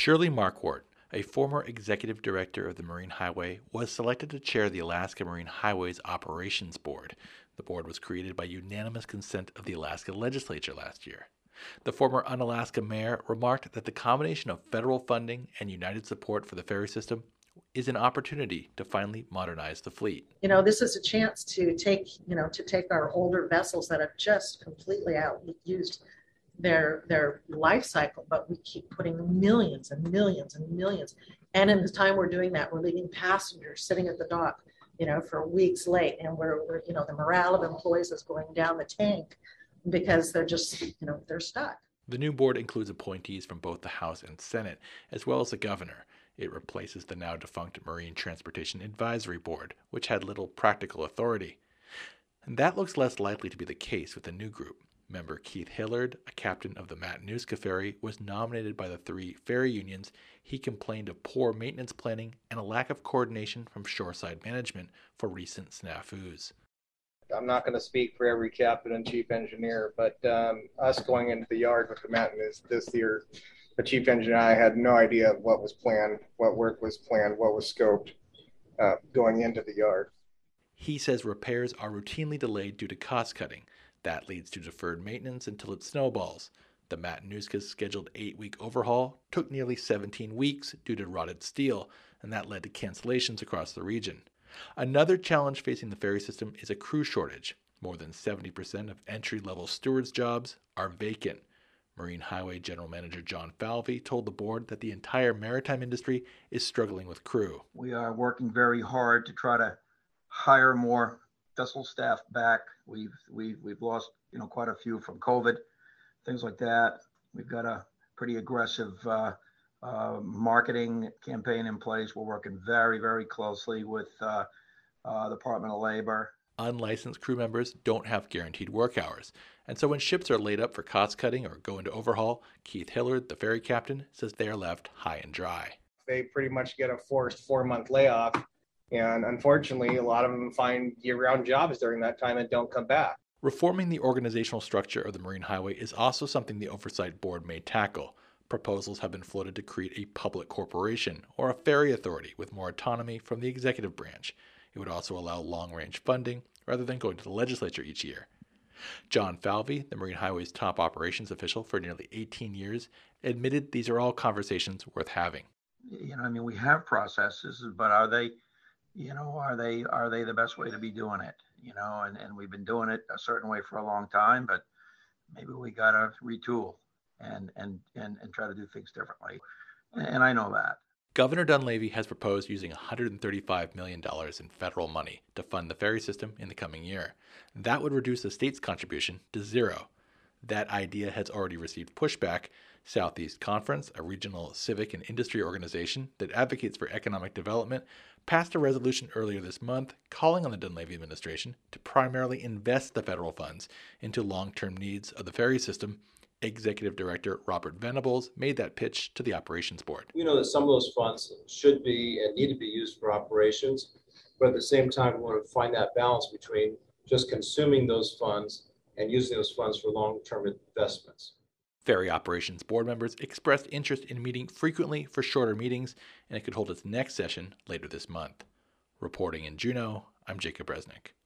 Shirley Marquardt, a former executive director of the Marine Highway, was selected to chair the Alaska Marine Highways Operations Board. The board was created by unanimous consent of the Alaska legislature last year. The former Unalaska mayor remarked that the combination of federal funding and united support for the ferry system is an opportunity to finally modernize the fleet. This is a chance to take our older vessels that have just completely outused their life cycle, but we keep putting millions and millions and millions. And in the time we're doing that, we're leaving passengers sitting at the dock, for weeks late, and we're the morale of employees is going down the tank because they're just, they're stuck. The new board includes appointees from both the House and Senate, as well as the governor. It replaces the now defunct Marine Transportation Advisory Board, which had little practical authority. And that looks less likely to be the case with the new group. Member Keith Hillard, a captain of the Matanuska Ferry, was nominated by the three ferry unions. He complained of poor maintenance planning and a lack of coordination from shoreside management for recent snafus. I'm not going to speak for every captain and chief engineer, but us going into the yard with the Matanuska this year, the chief engineer and I had no idea what was planned, what work was planned, what was scoped going into the yard. He says repairs are routinely delayed due to cost cutting. That leads to deferred maintenance until it snowballs. The Matanuska's scheduled 8-week overhaul took nearly 17 weeks due to rotted steel, and that led to cancellations across the region. Another challenge facing the ferry system is a crew shortage. More than 70% of entry-level stewards' jobs are vacant. Marine Highway General Manager John Falvey told the board that the entire maritime industry is struggling with crew. We are working very hard to try to hire more vessel staff back. We've lost quite a few from COVID, things like that. We've got a pretty aggressive marketing campaign in place. We're working very, very closely with the Department of Labor. Unlicensed crew members don't have guaranteed work hours, and so when ships are laid up for cost cutting or go into overhaul, Keith Hillard, the ferry captain, says they're left high and dry. They pretty much get a forced 4-month layoff. And unfortunately, a lot of them find year-round jobs during that time and don't come back. Reforming the organizational structure of the Marine Highway is also something the Oversight Board may tackle. Proposals have been floated to create a public corporation or a ferry authority with more autonomy from the executive branch. It would also allow long-range funding rather than going to the legislature each year. John Falvey, the Marine Highway's top operations official for nearly 18 years, admitted these are all conversations worth having. We have processes, but are they the best way to be doing it? And we've been doing it a certain way for a long time, but maybe we got to retool and try to do things differently. And I know that. Governor Dunleavy has proposed using $135 million in federal money to fund the ferry system in the coming year. That would reduce the state's contribution to zero. That idea has already received pushback. Southeast Conference, a regional civic and industry organization that advocates for economic development, passed a resolution earlier this month calling on the Dunleavy administration to primarily invest the federal funds into long-term needs of the ferry system. Executive Director Robert Venables made that pitch to the Operations Board. We know that some of those funds should be and need to be used for operations, but at the same time, we want to find that balance between just consuming those funds and using those funds for long-term investments. Ferry Operations Board members expressed interest in meeting frequently for shorter meetings, and it could hold its next session later this month. Reporting in Juneau, I'm Jacob Resnick.